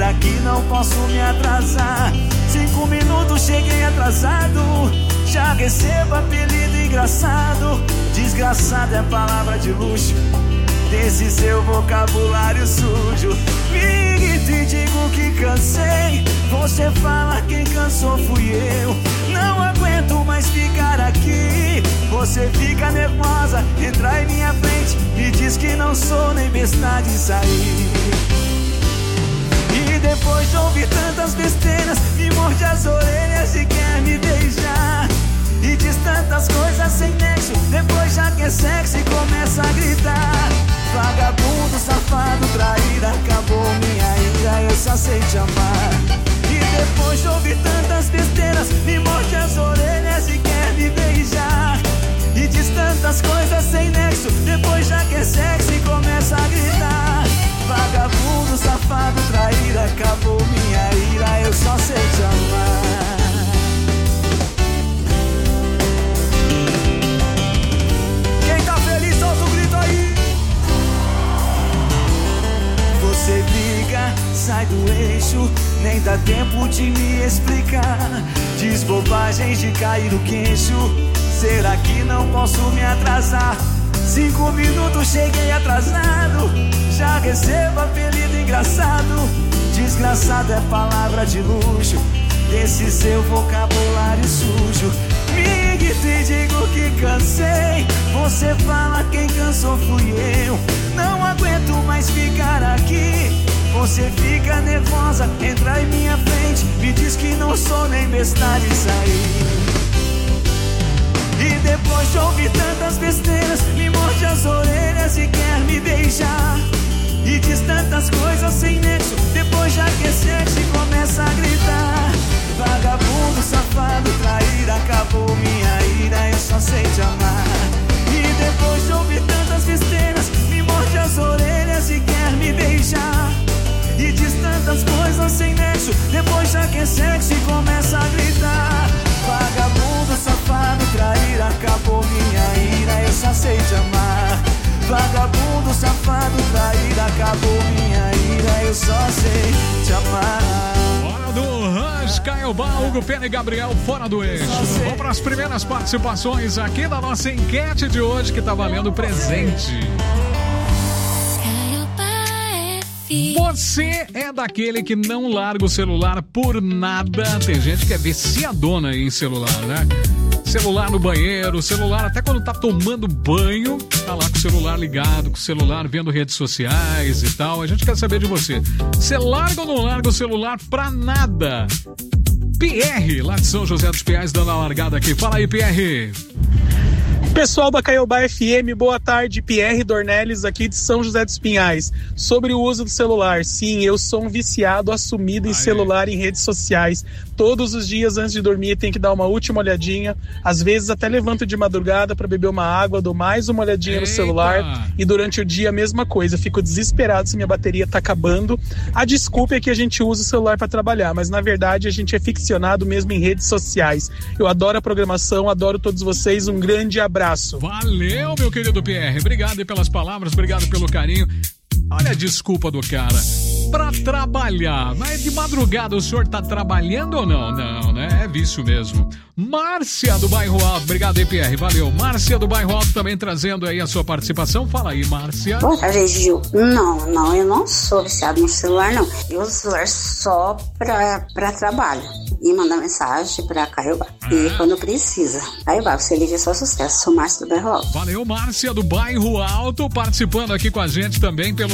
Será que não posso me atrasar? 5 minutos cheguei atrasado. Já recebo apelido engraçado. Desgraçado é palavra de luxo desse seu vocabulário sujo. Ligue e digo que cansei. Você fala quem cansou fui eu. Não aguento mais ficar aqui. Você fica nervosa, entra em minha frente e diz que não sou nem besta de sair. E depois de ouvir tantas besteiras, me morde as orelhas e quer me beijar. E diz tantas coisas sem nexo, depois já quer sexo e começa a gritar. Vagabundo, safado, traíra, acabou minha ira, eu só sei te amar. E depois de ouvir tantas besteiras, me morde as orelhas e quer me beijar. E diz tantas coisas sem nexo, depois já quer sexo e começa a gritar. Vagabundo, safado, traíra, acabou minha ira, eu só sei te amar. Quem tá feliz, solta o grito aí. Você briga, sai do eixo, nem dá tempo de me explicar. Diz bobagens de cair o queixo. Será que não posso me atrasar? 5 minutos cheguei atrasado. Já recebo apelido engraçado. Desgraçado é palavra de luxo desse seu vocabulário sujo. Me grito e digo que cansei. Você fala quem cansou fui eu. Não aguento mais ficar aqui. Você fica nervosa, entra em minha frente, me diz que não sou nem besta de sair. E depois de ouvir tantas besteiras, me morde as orelhas e quer me beijar. E diz tantas coisas sem nexo, depois já quer sexo e começa a gritar. Vagabundo, safado, traíra, acabou minha ira, eu só sei te amar. E depois de ouvir tantas besteiras, me morde as orelhas e quer me beijar. E diz tantas coisas sem nexo, depois já quer sexo e começa a gritar. Vagabundo, safado, traíra, acabou minha ira, eu só sei te amar. Vagabundo, safado, traíra, acabou minha ira, eu só sei te amar. Hora do Rush, Caiobá, Hugo Pena e Gabriel, fora do eixo. Vamos para as primeiras participações aqui da nossa enquete de hoje, que tá valendo presente. Você é daquele que não larga o celular por nada? Tem gente que é viciadona em celular, né? Celular no banheiro, celular até quando tá tomando banho, tá lá com o celular ligado, com o celular vendo redes sociais e tal. A gente quer saber de você. Você larga ou não larga o celular pra nada? Pierre, lá de São José dos Pinhais, dando a largada aqui. Fala aí, Pierre. Pessoal da Caiobá FM, boa tarde, Pierre Dornelles aqui de São José dos Pinhais. Sobre o uso do celular, sim, eu sou um viciado assumido em celular, em redes sociais. Todos os dias antes de dormir tem que dar uma última olhadinha. Às vezes até levanto de madrugada para beber uma água, dou mais uma olhadinha no celular. E durante o dia a mesma coisa, fico desesperado se minha bateria tá acabando. A desculpa é que a gente usa o celular para trabalhar, mas na verdade a gente é ficcionado mesmo em redes sociais. Eu adoro a programação, adoro todos vocês, um grande abraço. Valeu, meu querido Pierre. Obrigado aí pelas palavras, obrigado pelo carinho. Olha a desculpa do cara. Pra trabalhar. Mas de madrugada o senhor tá trabalhando ou não? Não, né? É vício mesmo. Márcia do Bairro Alto. Obrigado aí, Pierre. Valeu. Márcia do Bairro Alto também trazendo aí a sua participação. Fala aí, Márcia. Boa tarde, Gil. Não, eu não sou viciado no celular, não. Eu uso o celular só pra trabalho. E mandar mensagem pra Caiobá. E quando precisa. Caiobá, você liga só sucesso. Sou Márcia do Bairro Alto. Valeu, Márcia do Bairro Alto, participando aqui com a gente também pelo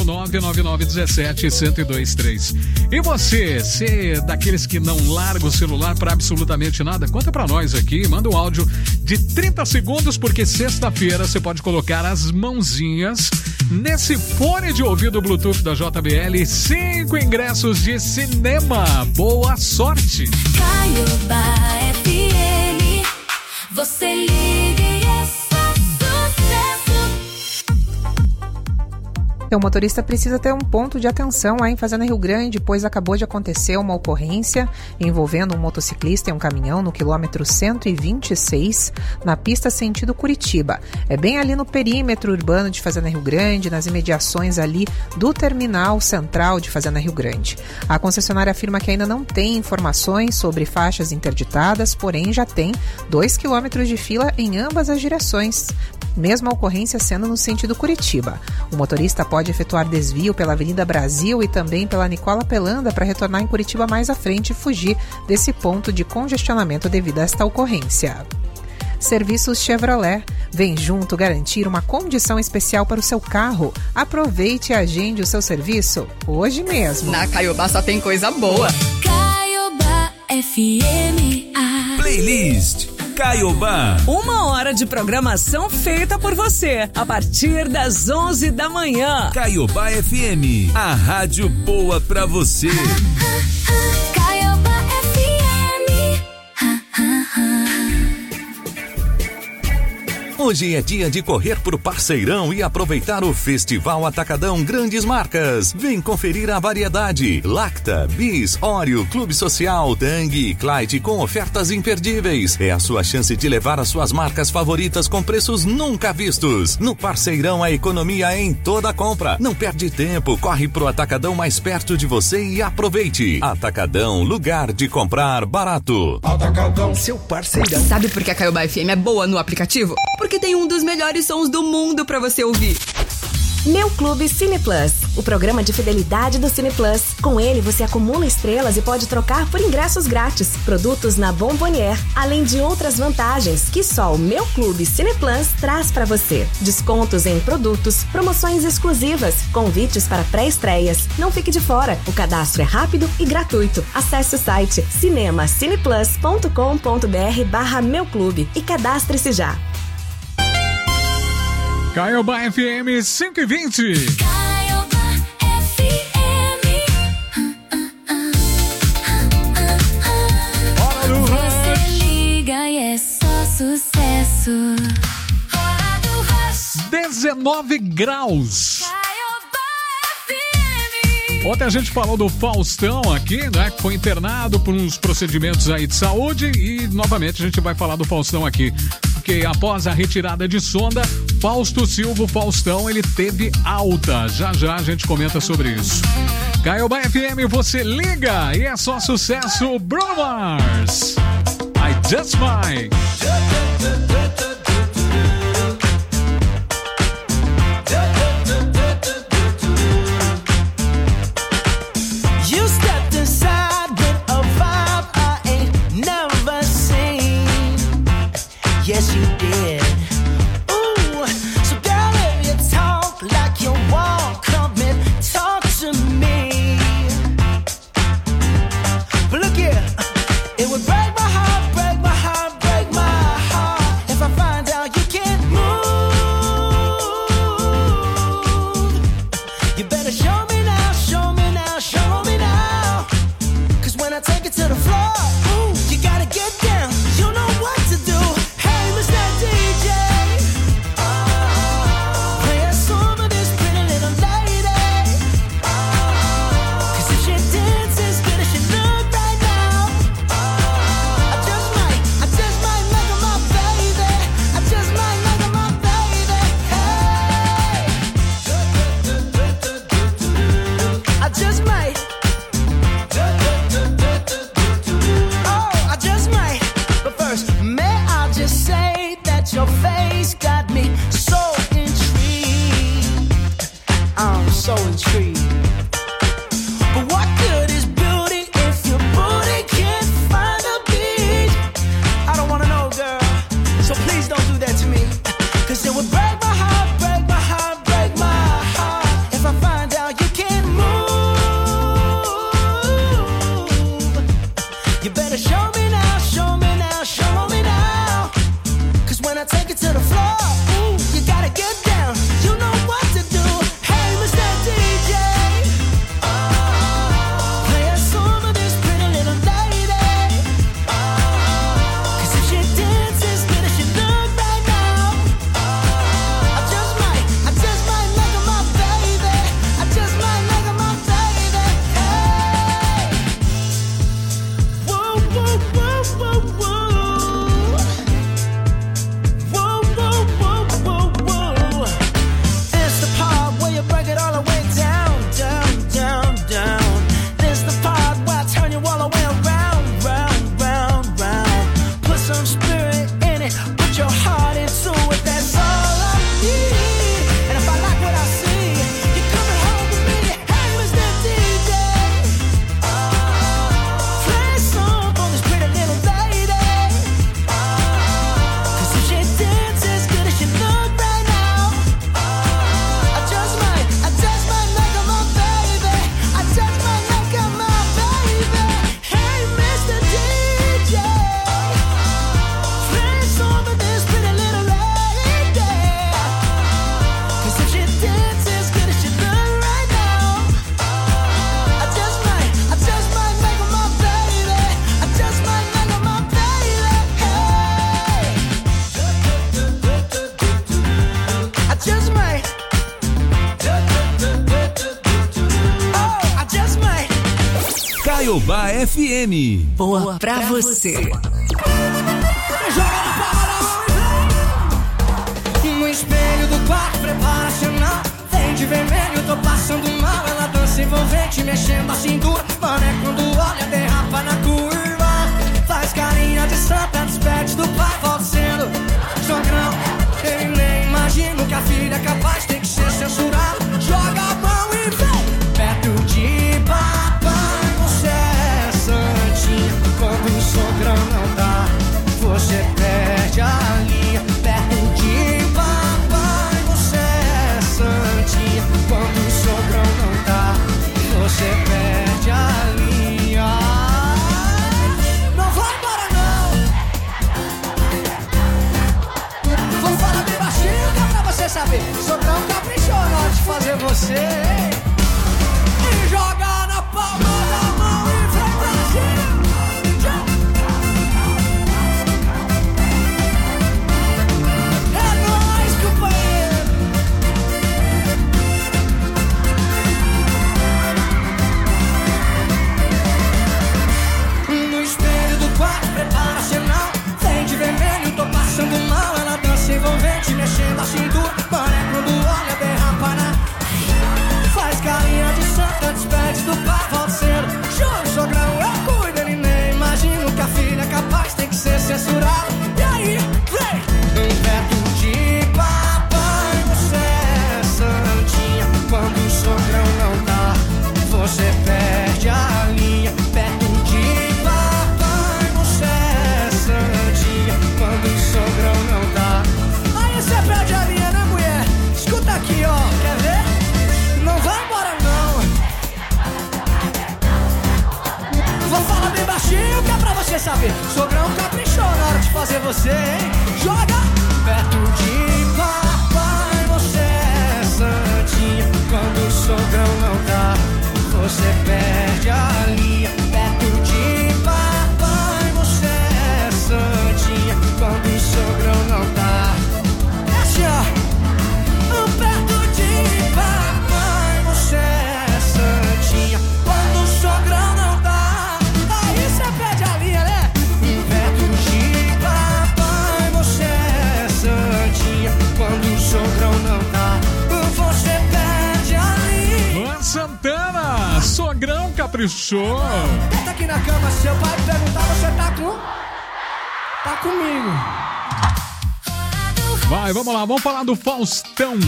99917-1023. E você é daqueles que não larga o celular pra absolutamente nada? Conta pra nós aqui, manda um áudio de 30 segundos, porque sexta-feira você pode colocar as mãozinhas nesse fone de ouvido Bluetooth da JBL, 5 ingressos de cinema. Boa sorte! Caiobá FM, você liga e é só sucesso. O motorista precisa ter um ponto de atenção lá em Fazenda Rio Grande, pois acabou de acontecer uma ocorrência envolvendo um motociclista e um caminhão no quilômetro 126, na pista sentido Curitiba. É bem ali no perímetro urbano de Fazenda Rio Grande, nas imediações ali do terminal central de Fazenda Rio Grande. A concessionária afirma que ainda não tem informações sobre faixas interditadas, porém já tem 2 quilômetros de fila em ambas as direções, mesmo a ocorrência sendo no sentido Curitiba. O motorista pode efetuar desvio pela Avenida Brasil e também pela Nicola Pelanda para retornar em Curitiba mais à frente e fugir desse ponto de congestionamento devido a esta ocorrência. Serviços Chevrolet. Vem junto garantir uma condição especial para o seu carro. Aproveite e agende o seu serviço hoje mesmo. Na Caiobá só tem coisa boa. Caiobá FM. Playlist Caiobá. 1 hora de programação feita por você, a partir das 11 da manhã. Caiobá FM, a rádio boa pra você. Caiobá FM. Hoje é dia de correr pro Parceirão e aproveitar o Festival Atacadão Grandes Marcas. Vem conferir a variedade. Lacta, Bis, Oreo, Clube Social, Tang e Clyde com ofertas imperdíveis. É a sua chance de levar as suas marcas favoritas com preços nunca vistos. No Parceirão a economia é em toda compra. Não perde tempo, corre pro Atacadão mais perto de você e aproveite. Atacadão, lugar de comprar barato. Atacadão, seu parceirão. Sabe por que a Caiobá FM é boa no aplicativo? Porque tem um dos melhores sons do mundo pra você ouvir. Meu Clube Cine Plus, o programa de fidelidade do Cine Plus. Com ele você acumula estrelas e pode trocar por ingressos grátis, produtos na Bombonier, além de outras vantagens que só o Meu Clube Cine Plus traz pra você. Descontos em produtos, promoções exclusivas, convites para pré-estreias. Não fique de fora, o cadastro é rápido e gratuito. Acesse o site cinemacineplus.com.br/Meu Clube e cadastre-se já. Caiobá FM 520. Caiobá FM. Hora do Você liga e é só sucesso. Hora do Rush. 19 graus. Caiobá FM. Ontem a gente falou do Faustão aqui, né? Que foi internado por uns procedimentos aí de saúde e novamente a gente vai falar do Faustão aqui. Porque após a retirada de sonda, Fausto Silva, Faustão, ele teve alta. Já já a gente comenta sobre isso. Caiobá FM, você liga e é só sucesso. Bruno Mars, I Just Might. Yes, you did. Ooh, so girl, if you talk like you walk, come and talk to me. But look here, it would break my heart, break my heart, break my heart. Caiobá FM. Boa pra você. No espelho do quarto, prepara sinal. Vem de vermelho, tô passando mal. Ela dança envolvente, mexendo a cintura. Mané quando olha, derrapa na curva. Faz carinha de santa, despede do pai. Volta sendo jogrão. Eu nem imagino que a filha é capaz, tem que ser censurada. Joga a mão e vem perto de papai. Você é santinha. Quando o sogrão não dá, você perde a linha. Perto de papai, você é santinha. Quando o sogrão não dá, você perde a linha. Não vai embora não. Vamos falar bem baixinho, que é pra você saber. Sogrão caprichou na hora de fazer você. E joga na palma da mão e vem pra cima. Prepara sinal, vem de vermelho, tô passando mal. Ela dança envolvente, mexendo a cintura. Mané quando olha, derrapa na. Faz carinha de santa, despede do pai, volta cedo. Juro, sogrão, eu cuido, ele nem imagino que a filha é capaz, tem que ser censurada. E aí, vem perto de papai, você é santinha. Quando o sogrão não dá, você perde a linha. Perto de quando o sogrão não dá, aí você perde a linha, né, mulher? Escuta aqui, ó, quer ver? Não vai embora, não. Vou falar bem baixinho, que é pra você saber. Sogrão caprichou na hora de fazer você, hein? Joga perto de papai, você é santinha. Quando o sogrão não dá, você perde a linha. Perto de papai, você é santinha. Quando o sogrão não tá, é assim, ó. Perto de papai, você é santinha. Quando o sogrão não dá, aí você perde a linha, né? Perto de papai, você é santinha. Quando o sogrão não dá, você perde a linha. Luan Santana, sogrão caprichou. Deita aqui na cama, seu pai perguntar, você tá com... Tá comigo. Vai, vamos lá, vamos falar do Faustão.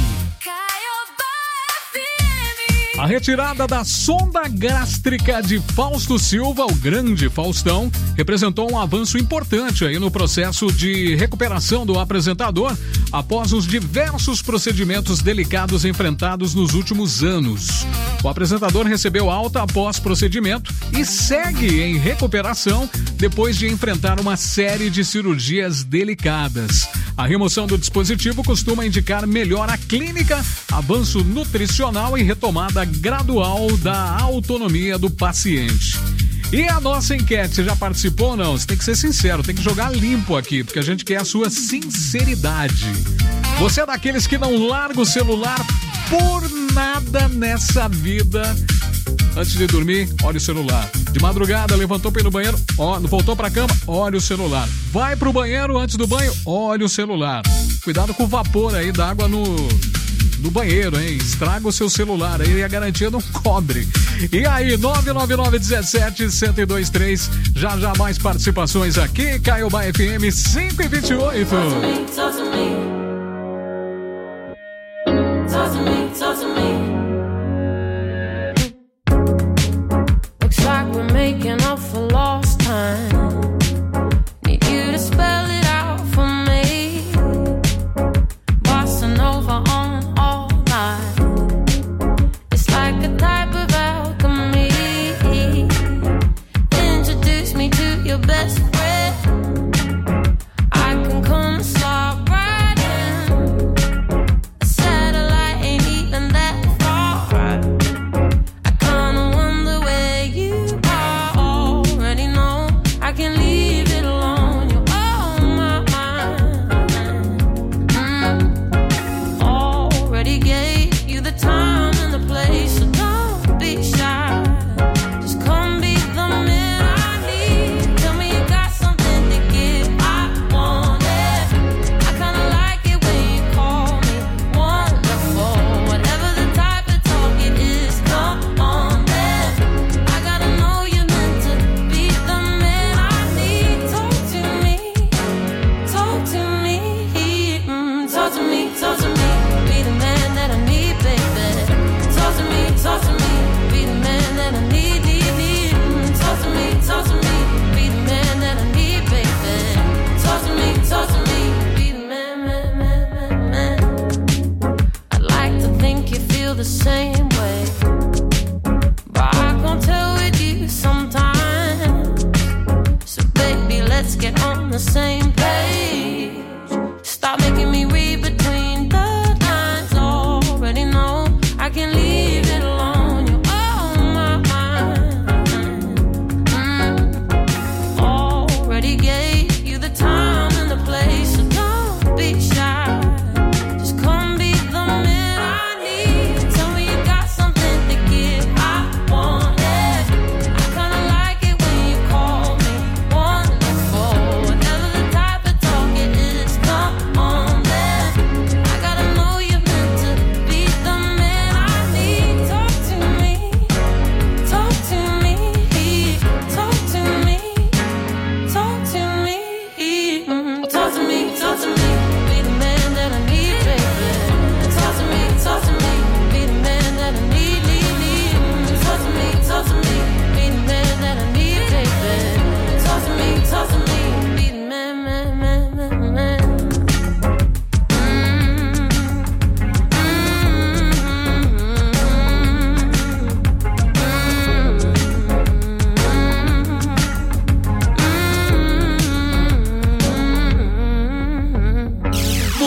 A retirada da sonda gástrica de Fausto Silva, o grande Faustão, representou um avanço importante aí no processo de recuperação do apresentador após os diversos procedimentos delicados enfrentados nos últimos anos. O apresentador recebeu alta após procedimento e segue em recuperação depois de enfrentar uma série de cirurgias delicadas. A remoção do dispositivo costuma indicar melhora clínica, avanço nutricional e retomada gradual da autonomia do paciente. E a nossa enquete, você já participou ou não? Você tem que ser sincero, tem que jogar limpo aqui, porque a gente quer a sua sinceridade. Você é daqueles que não larga o celular por nada nessa vida? Antes de dormir, olha o celular. De madrugada, levantou para ir no banheiro, voltou para a cama, olha o celular. Vai pro banheiro, antes do banho, olha o celular. Cuidado com o vapor aí da água no banheiro, hein? Estraga o seu celular aí e a garantia não cobre. E aí, 999-17-1023. Já mais participações aqui. Caiobá FM 5h28. Looks like we're making up for lost time. Need you to spell it out for me. Bossa Nova on all night. It's like a type of alchemy. Introduce me to your best friend. I can come slide right in. A satellite ain't even that far.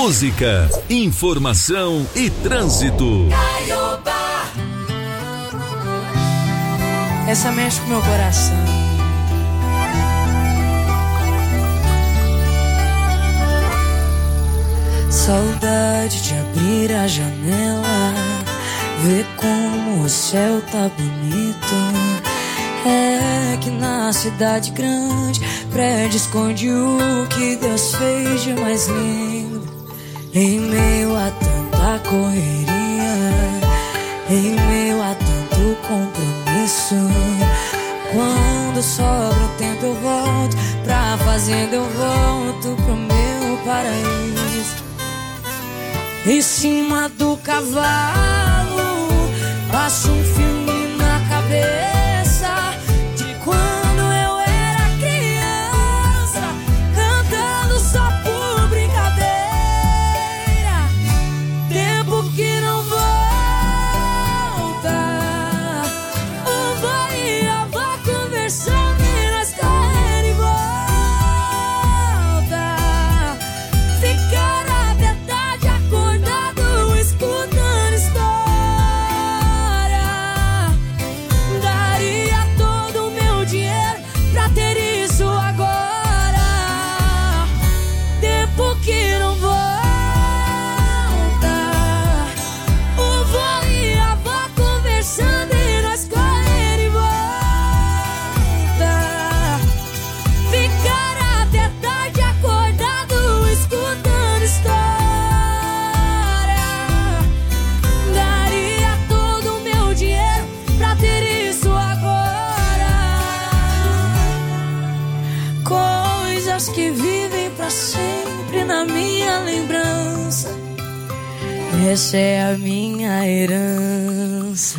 música, informação e trânsito. Essa mexe com meu coração. Saudade de abrir a janela, ver como o céu tá bonito. É que na cidade grande, prédio esconde o que Deus fez de mais lindo. Em meio a tanta correria, em meio a tanto compromisso, quando sobra o tempo eu volto pra fazenda, eu volto pro meu paraíso. Em cima do cavalo, passo um filme na cabeça de quando eu era criança, cantando só por brincadeira. Tempo que não volta, o vô e a avó conversando e nós correndo e volta. Ficar até tarde acordado, escutando história. Daria todo o meu dinheiro pra ter isso agora. Tempo que não volta, o vô e a avó conversando e nós correndo e volta. Ficar até tarde acordado, escutando história. Daria todo o meu dinheiro pra ter isso agora. Coisas que vivem pra sempre na minha lembrança. Essa é a minha herança.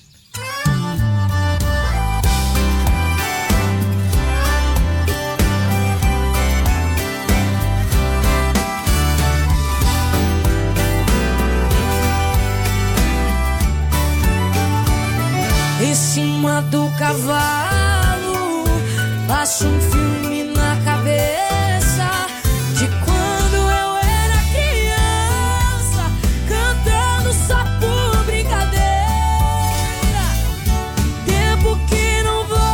Em cima do cavalo, passo um filme na cabeça de quando eu era criança, cantando só por brincadeira. Tempo que não volta,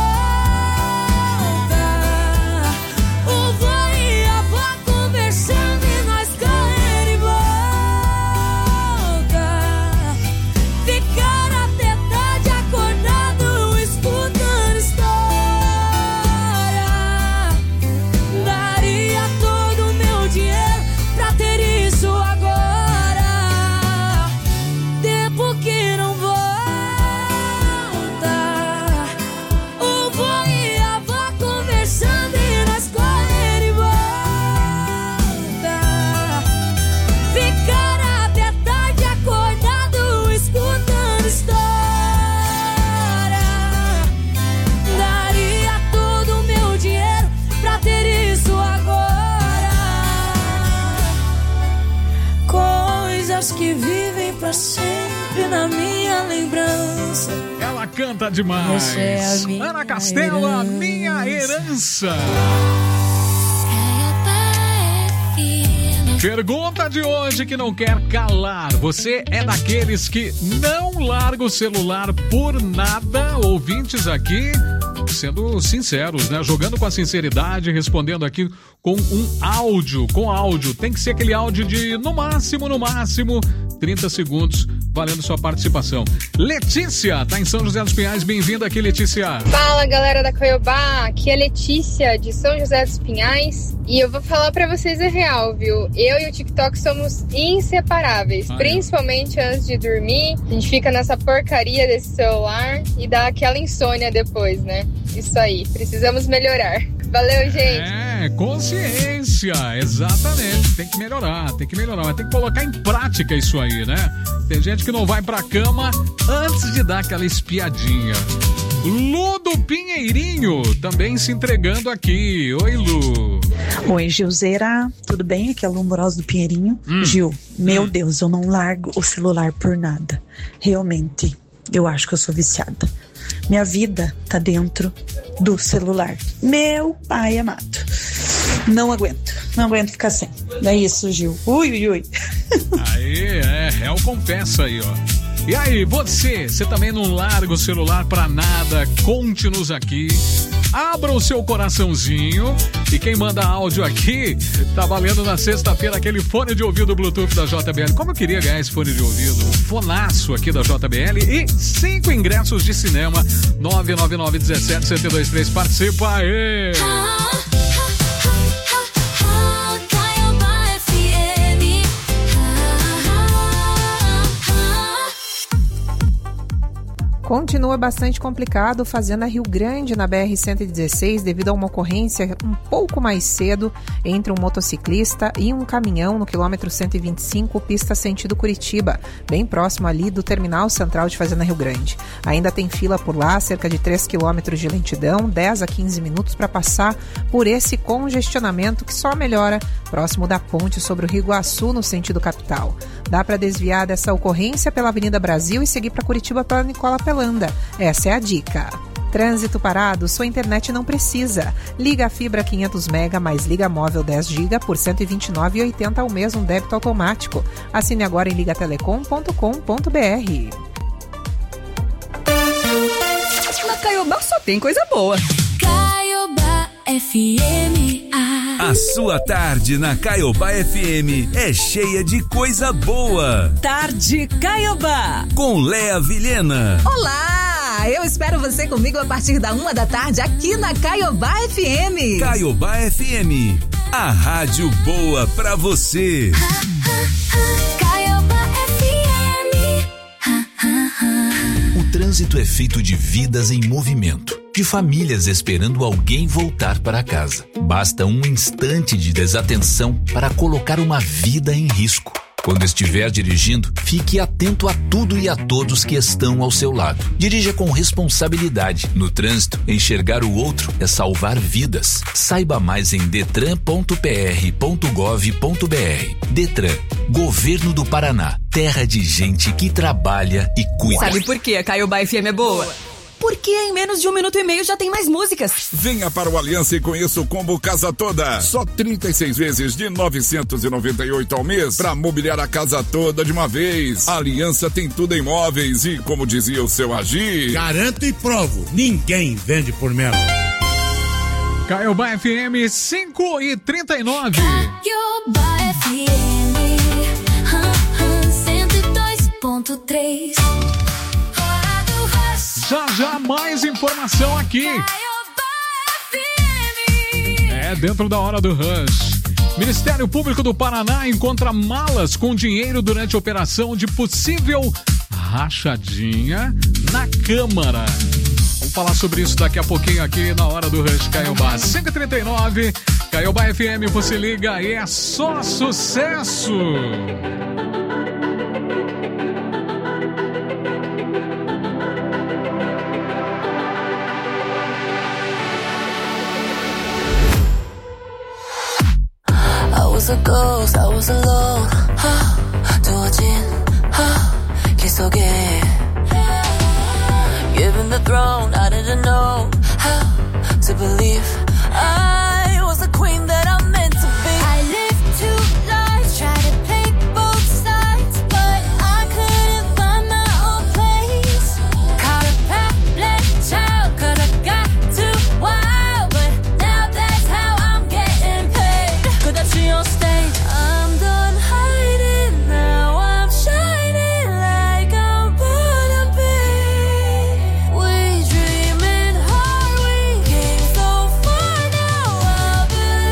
o vô e a avó conversando e nós correndo e volta. Ficar até tarde acordado, escutando história. Daria todo o meu dinheiro pra ter isso agora. Tempo que não volta, o vô e a avó conversando e nós correndo e volta. Ficar até tarde acordado, escutando história. Daria todo o meu dinheiro pra ter isso agora. Coisas que vivem pra sempre na minha lembrança. Ela canta demais. Essa é a minha Ana Castela, herança. minha herança. Pergunta de hoje que não quer calar. Você é daqueles que não larga o celular por nada? Ouvintes aqui, sendo sinceros, né? Jogando com a sinceridade, respondendo aqui com um áudio. Com áudio. Tem que ser aquele áudio de, no máximo, 30 segundos, valendo sua participação. Letícia, tá em São José dos Pinhais. Bem-vinda aqui, Letícia. Fala, galera da Coiobá, aqui é Letícia de São José dos Pinhais e eu vou falar pra vocês a real, viu? Eu e o TikTok somos inseparáveis, principalmente antes de dormir. A gente fica nessa porcaria desse celular e dá aquela insônia depois, né? Isso aí, precisamos melhorar. Valeu, gente. É, consciência, exatamente. Tem que melhorar, mas tem que colocar em prática isso aí, né? Tem gente que não vai pra cama antes de dar aquela espiadinha. Lu do Pinheirinho também se entregando aqui. Oi, Lu. Oi, Gilzeira, tudo bem? Aqui é a Lu Morosa do Pinheirinho. Gil, meu Deus, eu não largo o celular por nada. Realmente, eu acho que eu sou viciada. Minha vida tá dentro do celular. Meu pai amado. Não aguento ficar sem. É isso, Gil. Ui. Aí, réu confessa aí, ó. E aí, você também não larga o celular pra nada, conte-nos aqui, abra o seu coraçãozinho, e quem manda áudio aqui, tá valendo na sexta-feira aquele fone de ouvido Bluetooth da JBL. Como eu queria ganhar esse fone de ouvido, um fonaço aqui da JBL, e 5 ingressos de cinema, 999-17-1023, participa aí! Continua bastante complicado Fazenda Rio Grande na BR-116 devido a uma ocorrência um pouco mais cedo entre um motociclista e um caminhão no quilômetro 125, pista sentido Curitiba, bem próximo ali do terminal central de Fazenda Rio Grande. Ainda tem fila por lá, cerca de 3 quilômetros de lentidão, 10 a 15 minutos para passar por esse congestionamento que só melhora próximo da ponte sobre o Rio Iguaçu no sentido capital. Dá para desviar dessa ocorrência pela Avenida Brasil e seguir para Curitiba pela Nicola Pelanda. Essa é a dica. Trânsito parado, sua internet não precisa. Liga a fibra 500 MB mais liga móvel 10 GB por R$ 129,80 ao mês, um débito automático. Assine agora em ligatelecom.com.br. Na Caiobá só tem coisa boa. Caiobá FM. A sua tarde na Caiobá FM é cheia de coisa boa. Tarde Caiobá. Com Léa Vilhena. Olá! Eu espero você comigo a partir da 1 da tarde aqui na Caiobá FM. Caiobá FM, a rádio boa pra você. Caiobá FM. O trânsito é feito de vidas em movimento, de famílias esperando alguém voltar para casa. Basta um instante de desatenção para colocar uma vida em risco. Quando estiver dirigindo, fique atento a tudo e a todos que estão ao seu lado. Dirija com responsabilidade. No trânsito, enxergar o outro é salvar vidas. Saiba mais em detran.pr.gov.br. Detran, Governo do Paraná. Terra de gente que trabalha e cuida. Sabe por que a Caiobá FM é boa? Porque em menos de 1 minuto e meio já tem mais músicas. Venha para o Aliança e conheça o combo Casa Toda. Só 36 vezes de R$ 998 ao mês para mobiliar a casa toda de uma vez. A Aliança tem tudo em móveis e, como dizia o seu Agir, garanto e provo, ninguém vende por menos. Caiobá FM 5h39. Caiobá FM 102.3. Já mais informação aqui. É dentro da hora do Rush. Ministério Público do Paraná encontra malas com dinheiro durante a operação de possível rachadinha na Câmara. Vamos falar sobre isso daqui a pouquinho aqui na hora do Rush Caiobá. 5h39, Caiobá FM, você liga e é só sucesso. I was a ghost, I was alone. 두어진 길 속에 given the throne, I didn't know how to believe I was the queen that I'm meant to be. I lived 2 lives, tried to play both sides, but I couldn't find my own place. Caught a problem child, could've got too wild, but now that's how I'm getting paid. 끝없이 on stage, I'm done hiding, now I'm shining like I'm gonna be. We dreaming hard, we came so far, now I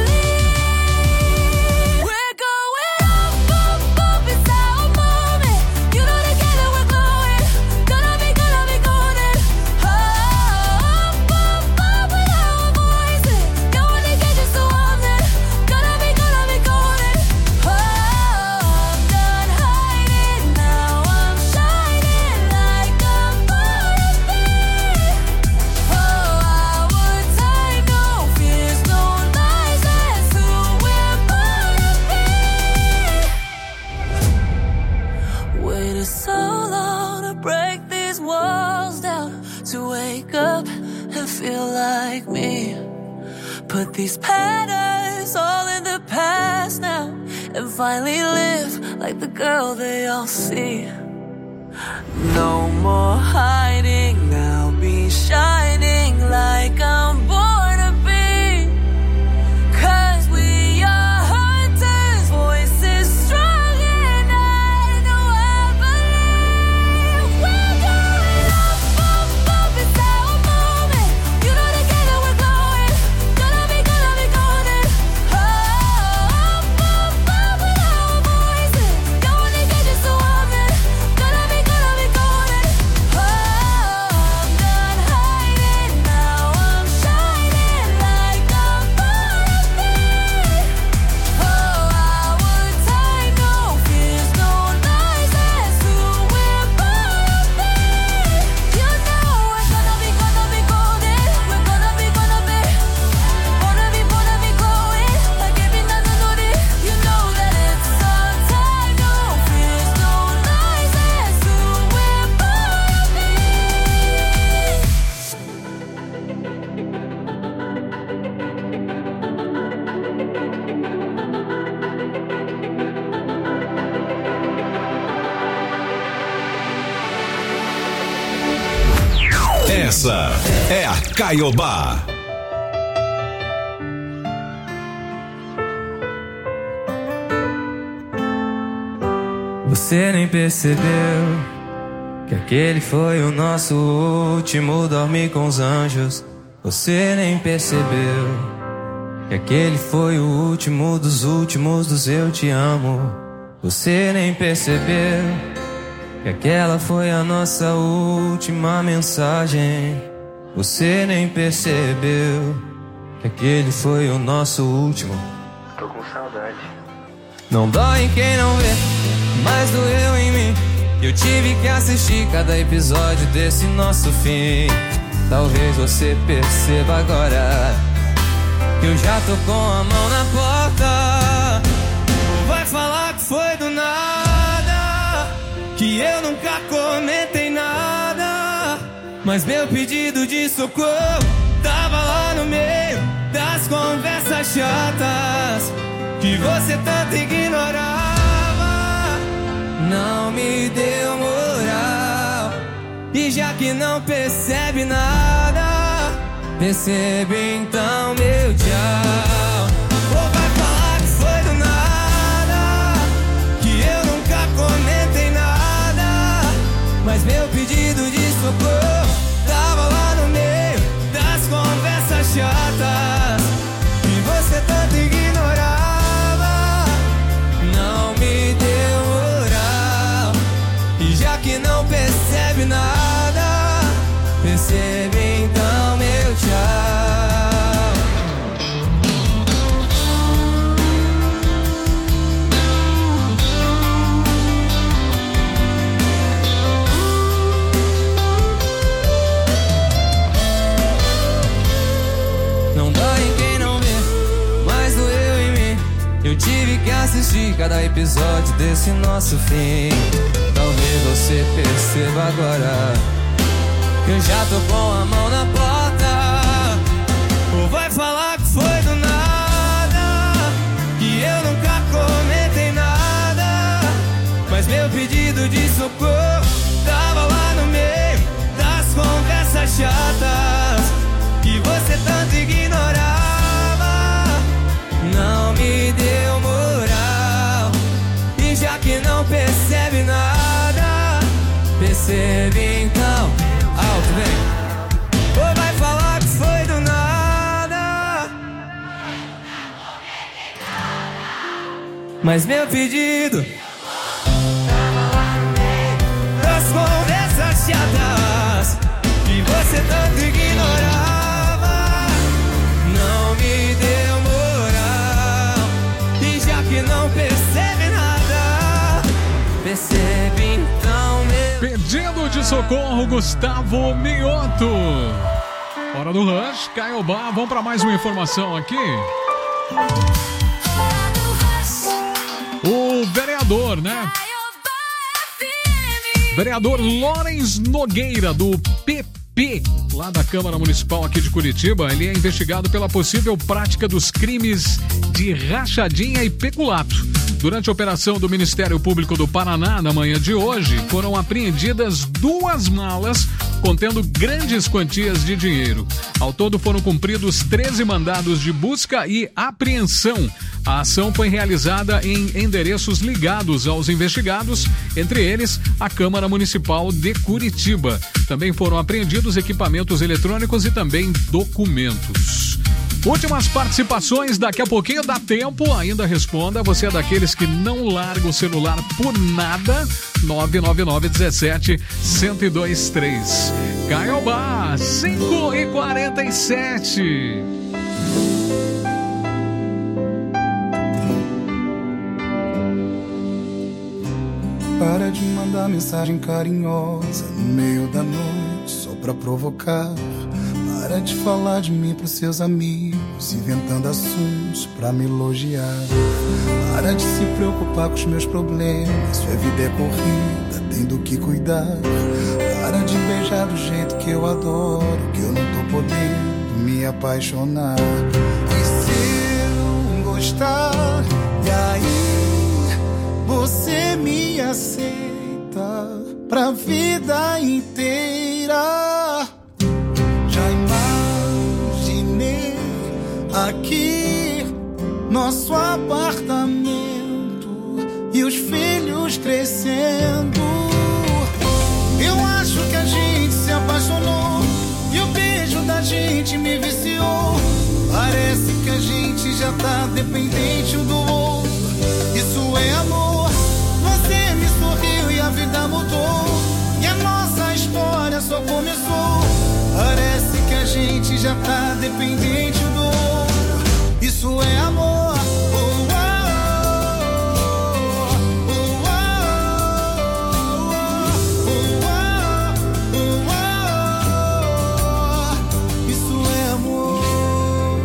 believe. We're going up, up, up, it's our moment. You know together we're glowing, gonna be golden. Up, up, up with our voices, going to get you so I'm there, gonna be golden. Oh, I'm done hiding, now I'm shining like I'm gonna be. Oh, our time, no fears, no lies, that's who we're gonna be. waited so long to break these walls down, to wake up and feel like me. Put these patterns is all in the past now, and finally live like the girl they all see. No more hiding, I'll be shining like I'm born to be. 'Cause we are hunters, voices strong and I know I believe. We're going up, up, up, it's our moment. You know together we're glowing, gonna be golden. Up, up, up with our voices, gonna get just a woman, gonna be golden. Oh, I'm done hiding, now I'm shining like I'm born to be. Oh, our time, no fears, no lies, that's who we're born to be. You know we're gonna be golden, we're gonna be glowing, like every night I know it. You know that it's our time, no fears, no lies, that's who we're born to be. Essa é a Caiobá. Você nem percebeu que aquele foi o nosso último dormir com os anjos. Você nem percebeu que aquele foi o último dos eu te amo. Você nem percebeu que aquela foi a nossa última mensagem. Você nem percebeu que aquele foi o nosso último. Tô com saudade. Não dói em quem não vê, mas doeu em mim. Eu tive que assistir cada episódio desse nosso fim. Talvez você perceba agora que eu já tô com a mão na porta. Ou vai falar que foi do nada, que eu nunca comentei nada, mas meu pedido de socorro tava lá no meio das conversas chatas que você tanto ignorava. Não me deu moral, e já que não percebe nada, percebe então meu tchau. Ou vai falar que foi do nada, que eu nunca comentei nada, mas meu pedido de socorro tava lá no meio das conversas chatas que você tanto ignorava. Não me deu moral, e já que não percebe nada, percebe então meu tchau. Não dói em quem não vê, mas doeu em mim. Eu tive que assistir cada episódio desse nosso fim. Talvez você perceba agora que eu já tô com a mão na porta. Ou vai falar que foi do nada, que eu nunca comentei nada, mas meu pedido de socorro tava lá no meio das conversas chatas que você tanto ignorava. Não me deu moral, e já que não percebe nada, percebe então. Alto, vem. Ou vai falar que foi do nada, mas meu pedido das conversas chatas que você tanto ignorava. Não me deu moral, e já que não percebe nada, percebe então meu. Pedido de socorro, Gustavo Mioto. Hora do Rush, Caiobá. Vamos para mais uma informação aqui. O vereador, né? Vereador Lawrence Nogueira, do PP P, lá da Câmara Municipal aqui de Curitiba, ele é investigado pela possível prática dos crimes de rachadinha e peculato. Durante a operação do Ministério Público do Paraná, na manhã de hoje, foram apreendidas 2 malas contendo grandes quantias de dinheiro. Ao todo foram cumpridos 13 mandados de busca e apreensão. A ação foi realizada em endereços ligados aos investigados, entre eles a Câmara Municipal de Curitiba. Também foram apreendidos equipamentos eletrônicos e também documentos. Últimas participações, daqui a pouquinho dá tempo, ainda responda, você é daqueles que não larga o celular por nada, 99917-1023. Caiobá, 5h47. Para de mandar mensagem carinhosa no meio da noite, só pra provocar. Para de falar de mim pros seus amigos, inventando assuntos pra me elogiar. Para de se preocupar com os meus problemas, sua vida é corrida, tem do que cuidar. Para de beijar do jeito que eu adoro, que eu não tô podendo me apaixonar. E se eu gostar, e aí você me aceita pra vida inteira. Aqui, nosso apartamento e os filhos crescendo. Eu acho que a gente se apaixonou e o beijo da gente me viciou. Parece que a gente já tá dependente um do outro. Isso é amor. Você me sorriu e a vida mudou. E a nossa história só começou. Parece que a gente já tá dependente um do outro. Isso é amor. Isso é amor.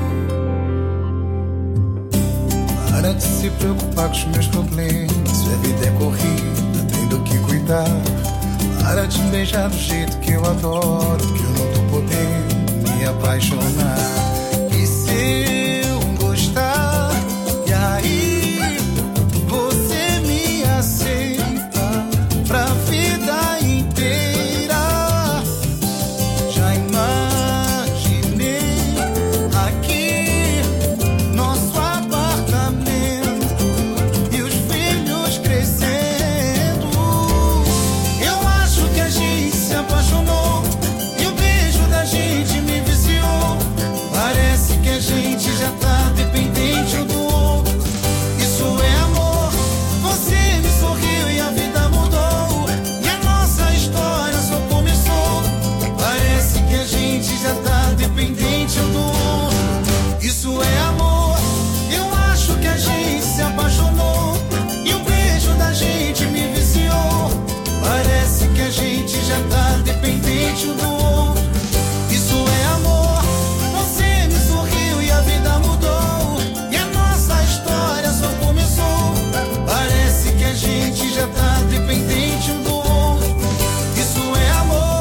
Para de se preocupar com os meus problemas, sua vida é corrida, tem do que cuidar. Para de me beijar do jeito que eu adoro, que eu não tô podendo me apaixonar. E se eu gostar, e aí você me aceita pra vida inteira. Já imaginei aqui nosso apartamento e os filhos crescendo. Eu acho que a gente se apaixonou e o beijo da gente me viciou. Parece que a gente já tá dependente um do outro. Isso é amor. Você me sorriu e a vida mudou. E a nossa história só começou. Parece que a gente já tá dependente um do outro. Isso é amor. Eu acho que a gente se apaixonou e o beijo da gente me viciou. Parece que a gente já tá dependente um do outro. Isso é amor. Você me sorriu e a vida mudou. E a nossa história só começou. Parece que a gente já tá dependente um do outro. Isso é amor.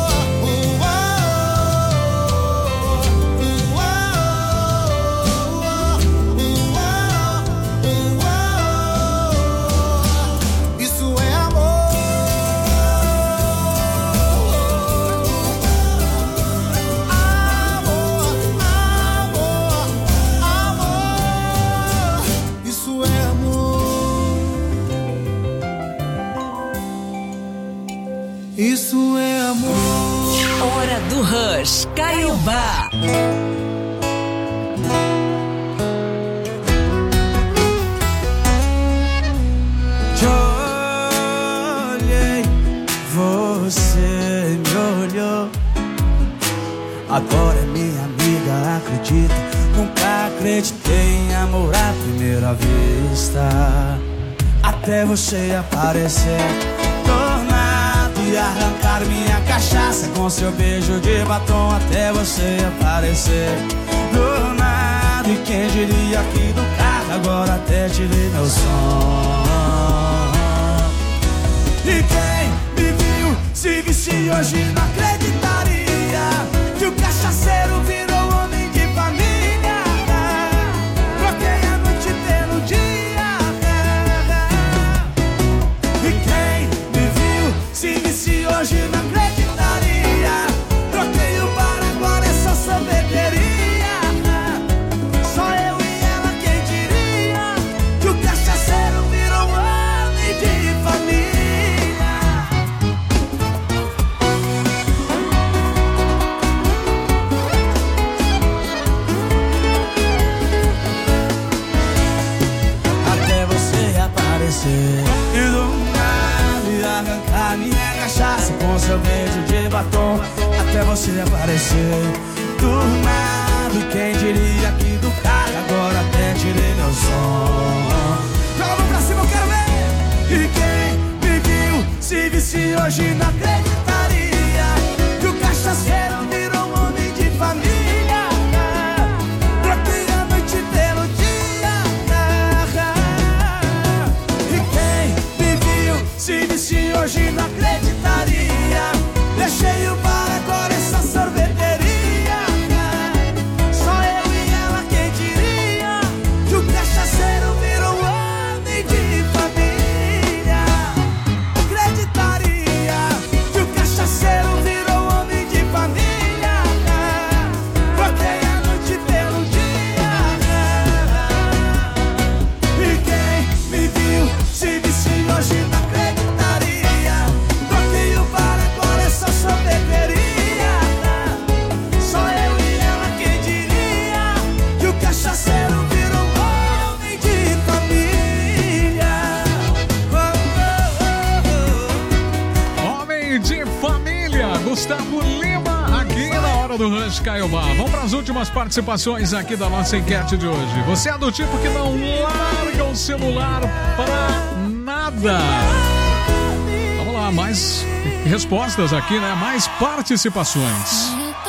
Isso é amor. Isso é amor. Isso é amor. Hora do Rush, Caiobá. Te olhei, você me olhou. Agora é minha amiga, acredita. Nunca acreditei em amor à primeira vista. Até você aparecer, tornado e arrancar minha cachaça com seu beijo de batom. Até você aparecer, tornado. E quem diria aqui do carro agora até tirei meu som. E quem me viu se visse hoje não acreditaria que o cachaceiro virou homem de família. Troquei a noite pelo dia. E quem me viu, se visse hoje não acreditaria. Troquei o bar, agora é só sorveteria. Só eu e ela, quem diria que o cachaceiro virou homem de família. Até você aparecer e do nada arrancar minha cachaça com sorvete de batom. Até você aparecer do nada, quem diria que do carro agora até tirei meu som. Joga a mão pra cima, eu quero ver. E quem me viu, se visse hoje não acreditaria que o cachaceiro virou um homem de família. Troquei a noite pelo dia. E quem me viu, se visse hoje não acreditaria. Deixei o bar, agora é só sorveteria. Só eu e ela, quem diria que o cachaceiro virou homem de família. Acreditaria que o cachaceiro virou homem de família. Troquei a noite pelo dia. E quem me viu, se visse hoje não acreditaria. Troquei o bar, agora é só sorveteria. Só eu e ela, quem diria que o cachaceiro virou homem de família. Homem de família, Gustavo Lima, aqui na Hora do Rush Caiobá. Vamos para as últimas participações aqui da nossa enquete de hoje. Você é do tipo que não larga o celular para nada? Vamos lá, mais respostas aqui, né? Mais participações.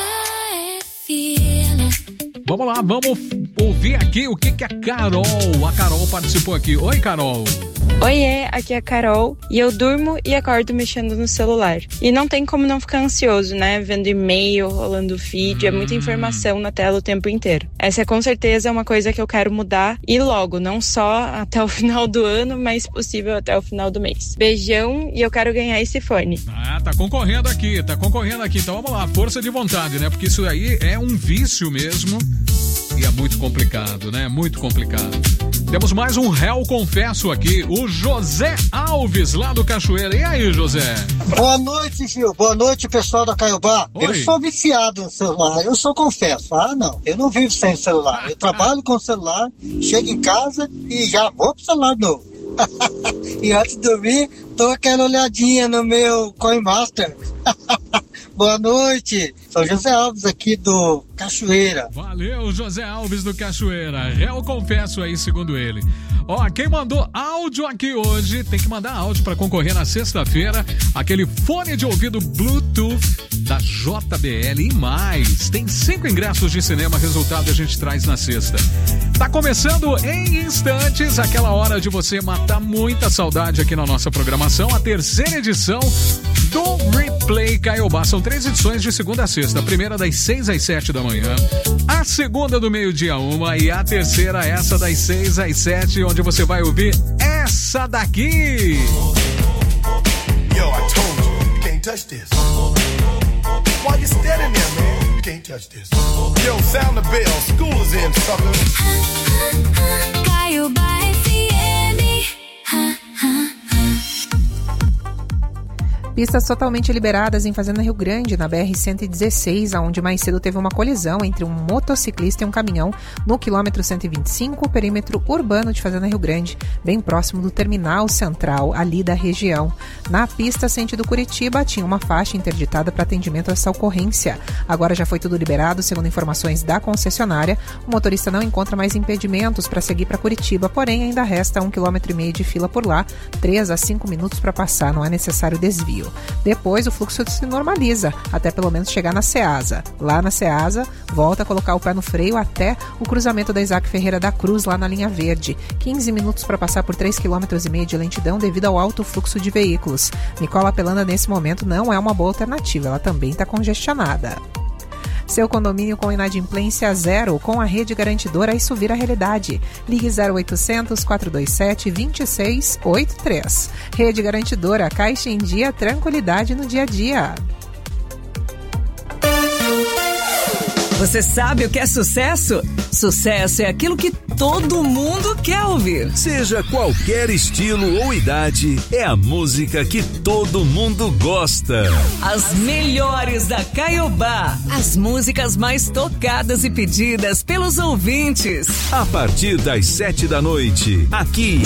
Vamos lá, vamos ouvir aqui o que a Carol participou aqui. Oi, Carol. Oiê, aqui é a Carol e eu durmo e acordo mexendo no celular. E não tem como não ficar ansioso, né? Vendo e-mail, rolando feed, é muita informação na tela o tempo inteiro. Essa é com certeza uma coisa que eu quero mudar e logo, não só até o final do ano, mas se possível até o final do mês. Beijão e eu quero ganhar esse fone. Ah, tá concorrendo aqui. Então vamos lá, força de vontade, né? Porque isso aí é um vício mesmo e é muito complicado, né? Muito complicado. Temos mais um réu confesso aqui, o José Alves, lá do Cachoeira. E aí, José? Boa noite, Gil. Boa noite, pessoal da Caiobá. Oi. Eu sou viciado no celular, eu sou confesso. Não, eu não vivo sem celular. Eu trabalho com celular, chego em casa e já vou pro celular novo. E antes de dormir, dou aquela olhadinha no meu CoinMaster. Boa noite, sou José Alves aqui do Cachoeira. Valeu, José Alves do Cachoeira. Réu confesso aí, segundo ele. Ó, quem mandou áudio aqui hoje, tem que mandar áudio para concorrer na sexta-feira, aquele fone de ouvido Bluetooth da JBL e mais. Tem 5 ingressos de cinema, resultado a gente traz na sexta. Tá começando em instantes, aquela hora de você matar muita saudade aqui na nossa programação, a terceira edição do Replay Caiobá. São 3 edições de segunda a sexta. A primeira das 6 às 7 da manhã, a segunda do meio-dia 1 e a terceira essa das 6 às 7, onde você vai ouvir essa daqui. Yo, I told you, you can't touch this. Why you standing there, man? You can't touch this. Yo, sound the bell, school is in, suckers. Caiobá FM. Pistas totalmente liberadas em Fazenda Rio Grande, na BR-116, onde mais cedo teve uma colisão entre um motociclista e um caminhão no quilômetro 125, perímetro urbano de Fazenda Rio Grande, bem próximo do terminal central ali da região. Na pista sentido Curitiba, tinha uma faixa interditada para atendimento a essa ocorrência. Agora já foi tudo liberado, segundo informações da concessionária. O motorista não encontra mais impedimentos para seguir para Curitiba, porém ainda resta 1,5 km de fila por lá, 3 a 5 minutos para passar, não é necessário desvio. Depois o fluxo se normaliza, até pelo menos chegar na Ceasa. Lá na Ceasa, volta a colocar o pé no freio até o cruzamento da Isaac Ferreira da Cruz, lá na linha verde. 15 minutos para passar por 3,5 km de lentidão devido ao alto fluxo de veículos. Nicola Pelanda, nesse momento, não é uma boa alternativa, ela também está congestionada. Seu condomínio com inadimplência zero, com a Rede Garantidora, isso vira realidade. Ligue 0800 427 2683. Rede Garantidora, Caixa em Dia, tranquilidade no dia a dia. Você sabe o que é sucesso? Sucesso é aquilo que todo mundo quer ouvir. Seja qualquer estilo ou idade, é a música que todo mundo gosta. As melhores da Caiobá. As músicas mais tocadas e pedidas pelos ouvintes. A partir das 7 da noite, aqui.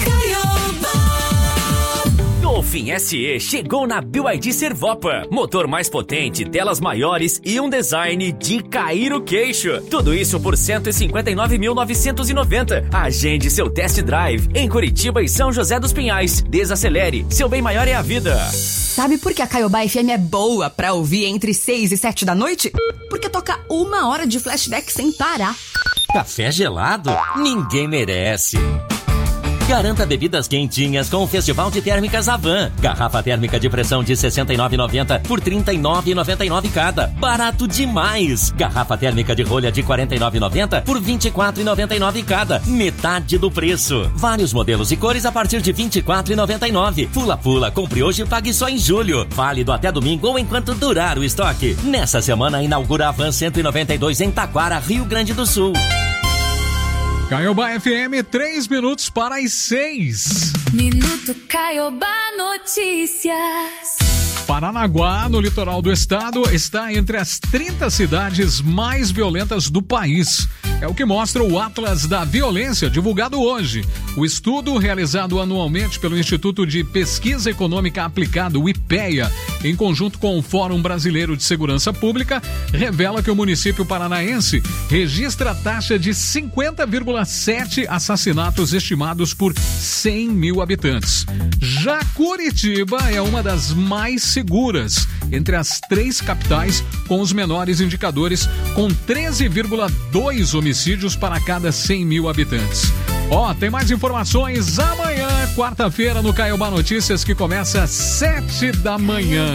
Dolphin SE chegou na BYD Servopa. Motor mais potente, telas maiores e um design de cair o queixo. Tudo isso por R$ 159.990. Agende seu test drive em Curitiba e São José dos Pinhais. Desacelere, seu bem maior é a vida. Sabe por que a Caiobá FM é boa pra ouvir entre 6 e 7 da noite? Porque toca 1 hora de flashback sem parar. Café gelado? Ninguém merece. Garanta bebidas quentinhas com o Festival de Térmicas Avan. Garrafa térmica de pressão de R$ 69,90 por R$ 39,99 cada. Barato demais! Garrafa térmica de rolha de R$ 49,90 por R$ 24,99 cada. Metade do preço. Vários modelos e cores a partir de R$ 24,99. Pula, compre hoje e pague só em julho. Válido até domingo ou enquanto durar o estoque. Nessa semana inaugura a Avan 192 em Taquara, Rio Grande do Sul. Caiobá FM, 3 minutos para as 6. Minuto Caiobá Notícias. Paranaguá, no litoral do estado, está entre as 30 cidades mais violentas do país. É o que mostra o Atlas da Violência, divulgado hoje. O estudo, realizado anualmente pelo Instituto de Pesquisa Econômica Aplicada, o IPEA, em conjunto com o Fórum Brasileiro de Segurança Pública, revela que o município paranaense registra a taxa de 50,7 assassinatos estimados por 100 mil habitantes. Já Curitiba é uma das mais seguras entre as 3 capitais, com os menores indicadores, com 13,2 homicídios para cada 100 mil habitantes. Tem mais informações amanhã, quarta-feira, no Caiobá Notícias, que começa às 7 da manhã.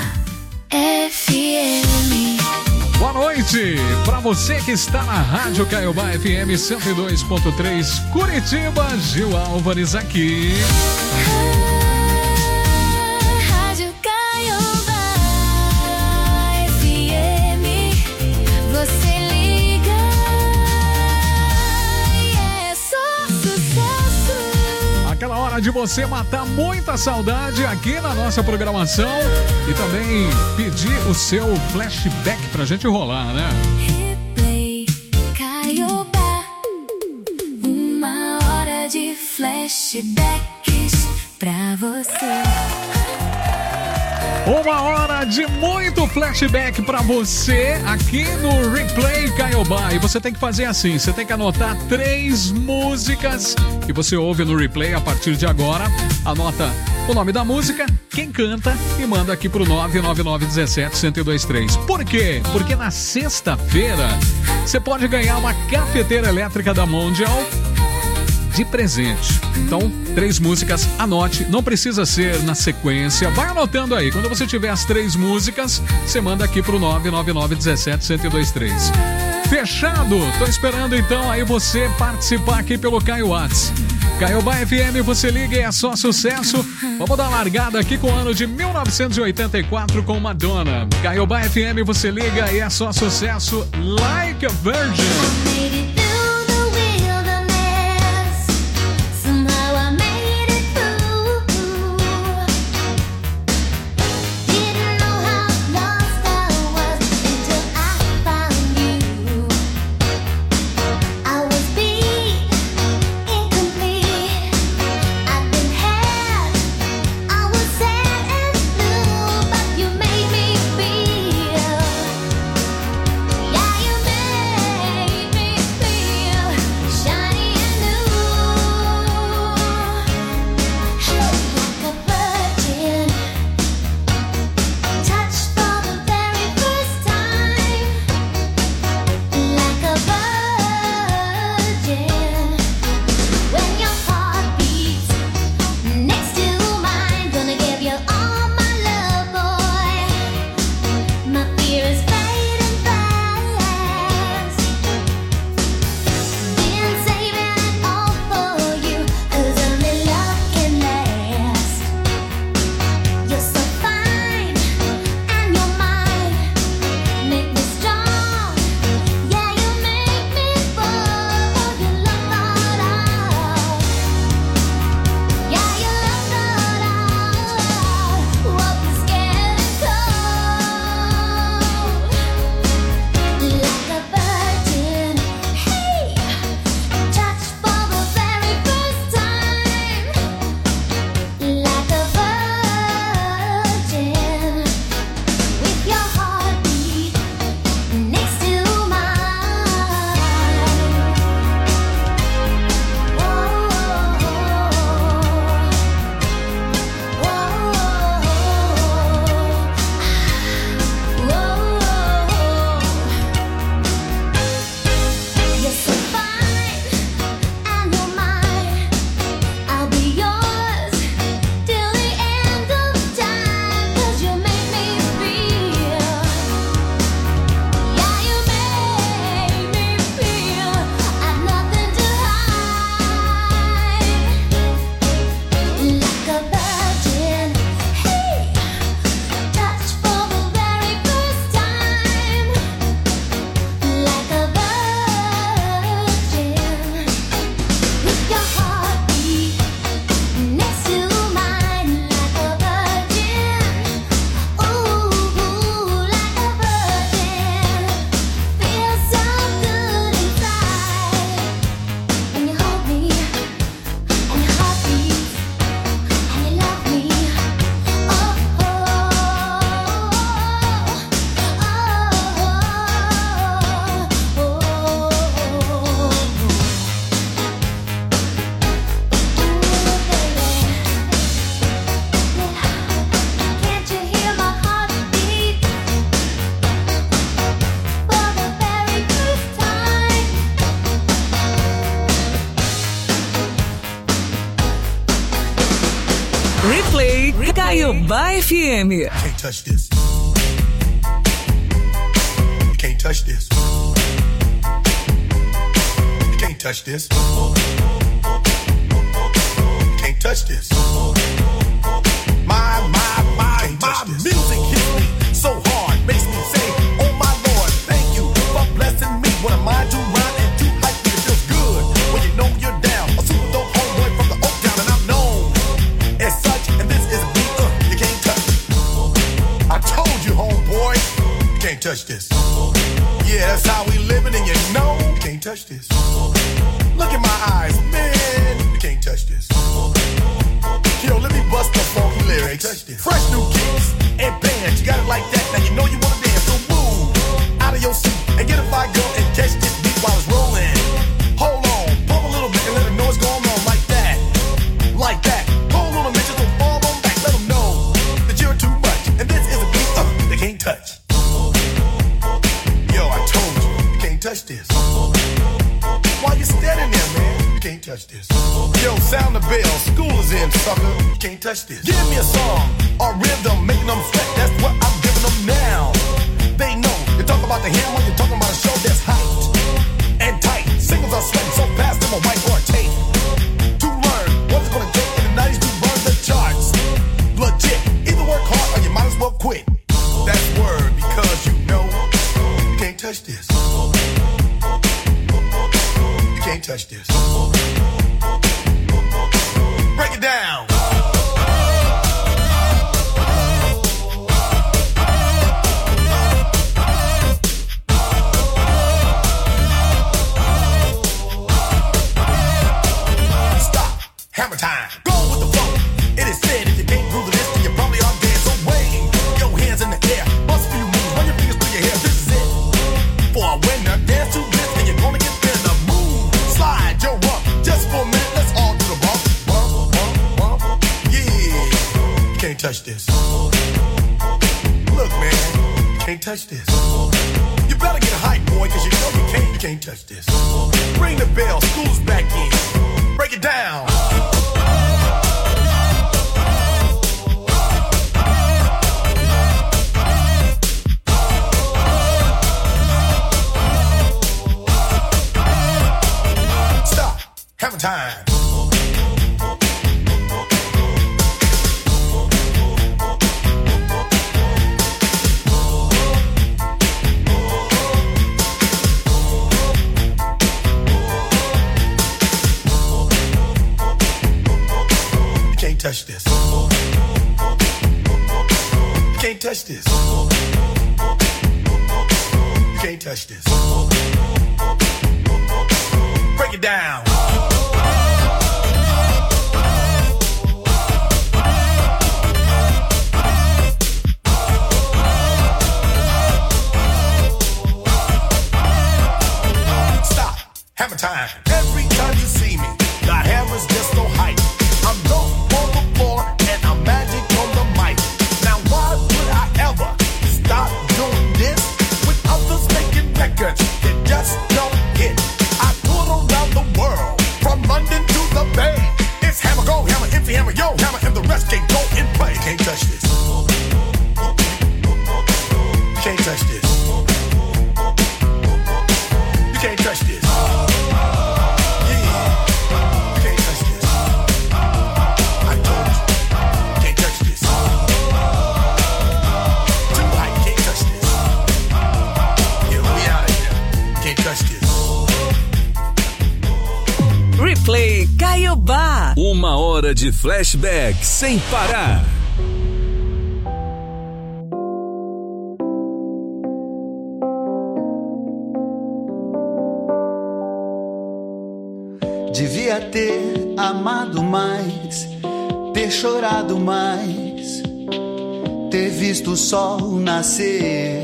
Boa noite para você que está na Rádio Caiobá FM 102.3 Curitiba. Gil Álvares aqui. Rádio Caiobá FM, você liga e é só sucesso. Aquela hora de você matar muita saudade aqui na nossa programação e também pedir o seu flashback pra gente rolar, né? Replay Caiobá, 1 hora de flashbacks pra você. 1 hora de muito flashback pra você aqui no Replay Caiobá. E você tem que fazer assim, você tem que anotar 3 músicas que você ouve no Replay a partir de agora. Anota o nome da música, quem canta e manda aqui pro 99917-1023. Por quê? Porque na sexta-feira você pode ganhar uma cafeteira elétrica da Mondial de presente. Então, 3 músicas, anote, não precisa ser na sequência, vai anotando aí. Quando você tiver as 3 músicas, você manda aqui pro 99917-1023. Fechado? Tô esperando então aí você participar aqui pelo Caio Whats. Caiobá FM, você liga e é só sucesso. Vamos dar largada aqui com o ano de 1984 com Madonna. Caiobá FM, você liga e é só sucesso. Like a Virgin. Yeah, you made me Replay Caiobá FM. Can't touch this. You can't touch this. You can't touch this. You can't touch this. My music hits me so hard, makes me say, oh my Lord, thank you for blessing me. What am I to rhyme and to hype me? It feels good when you know you're down. A super dope homeboy from the Oak Town, and I'm known as such. And this is a beat you can't touch. I told you, homeboy, you can't touch this. Yeah, that's how we living, and you know you can't touch this. Look in my eyes, man, you can't touch this. Yo, let me bust the funky lyrics. Fresh new kicks and bands, you got it like that. Now you know you wanna dance, so move out of your seat and get a fire girl and catch this beat while it's rolling. Hold on, pump a little bit and let them know what's going on like that, like that. Hold on a minute, just fall on back, let them know that you're too much. And this is a beat they can't touch. Yo, I told you, you can't touch this. Why you standing there, man? You can't touch this. Yo, sound the bell, school is in, sucker. You can't touch this. Give me a song or rhythm, making them sweat. That's what I'm giving them now. They know. You talk about the hammer, you're talking about a show that's hyped and tight. Singles are sweating so fast, them a whiteboard tape. To learn what's it gonna take in the 90s to burn the charts. Legit. Either work hard or you might as well quit. That's word because you know you can't touch this. You can't touch this. Break it down. Stop. Hammer time. Go with the funk. It is said if you can't groove to this, then you probably are dead. So wave your hands in the air. Bust a few moves. Run your fingers through your hair. This is it. For a winner, dance to this, and you're gonna get thinner. Move. Slide your rump. Just for a minute, let's all do the bump. Bump, bump, bump. Yeah. You can't touch this. Look, man. You can't touch this. You better get hype, boy, cause you know you can't touch this. Ring the bell. School's back in. Break it down. Stop. Hammer time. You can't touch this. You can't touch this. You can't touch this. Break it down. Stop. Hammer time. Every time you see me, the hammer's just so hype. I'm dope on the floor and I'm magic on the mic. Now why would I ever stop doing this with others making records that just don't hit? I tour around the world from London to the Bay. It's hammer, go hammer, empty hammer, yo hammer, and the rest can go and play. You can't touch this. You can't touch this. You can't touch this. Replay Caiobá. Uma hora de flashback sem parar. Devia ter amado mais, ter chorado mais, ter visto o sol nascer.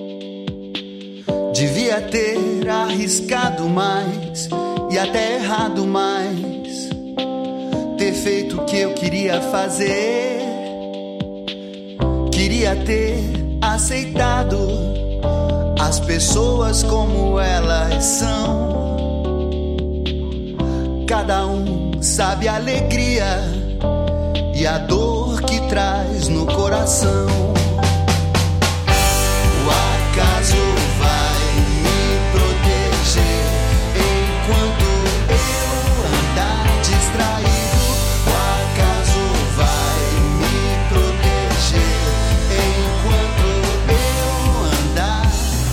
Devia ter arriscado mais e até errado mais, ter feito o que eu queria fazer. Queria ter aceitado as pessoas como elas são. Cada um sabe a alegria e a dor que traz no coração. O acaso vai me proteger enquanto eu andar distraído. O acaso vai me proteger enquanto eu andar.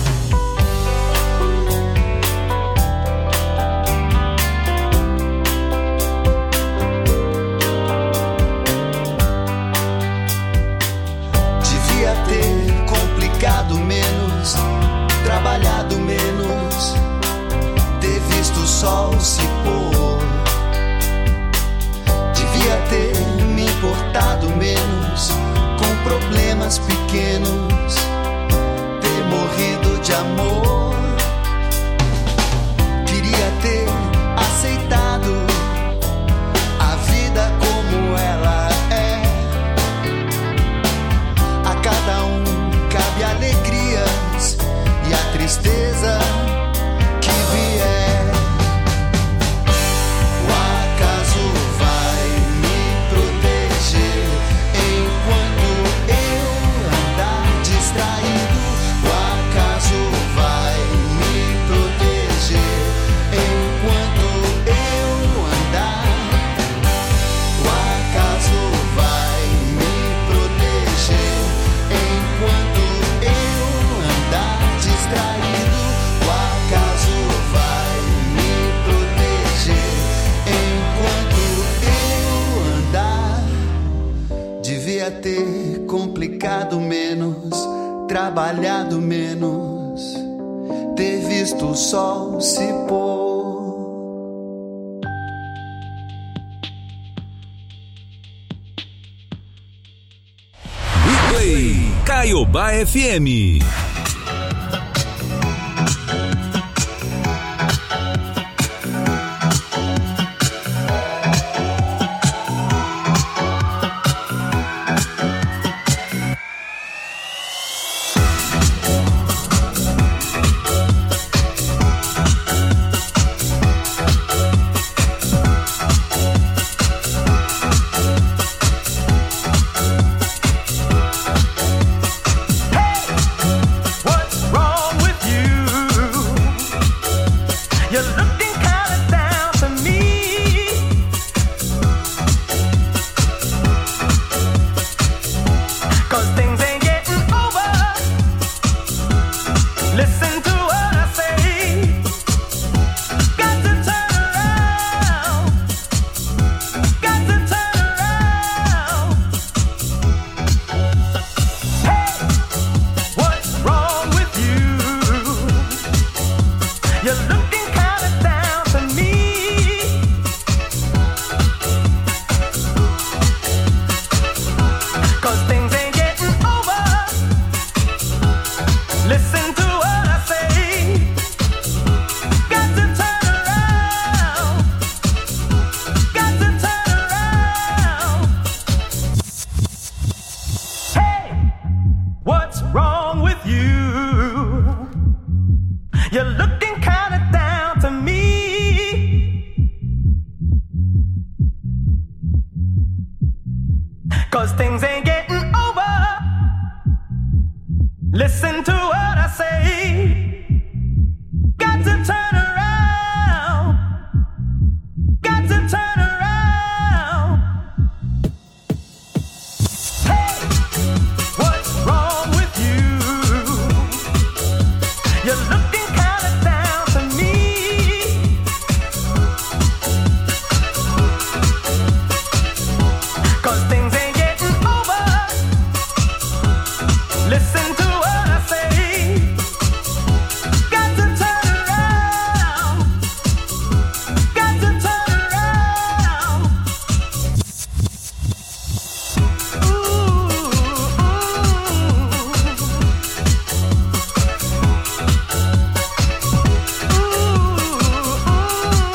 Devia ter complicado menos, trabalhado menos, ter visto o sol se pôr. Devia ter me importado menos com problemas pequenos, ter morrido de amor. Queria ter aceitado a vida como ela é. A cada um cabe alegrias e a tristeza que vier. O acaso vai me proteger enquanto eu andar distraído. O acaso vai me proteger enquanto eu andar. O acaso vai me proteger enquanto eu andar distraído. O acaso vai me proteger enquanto eu andar. Devia ter complicado menos, trabalhado menos, ter visto o sol se pôr. Replay Caiobá FM. Cause things ain't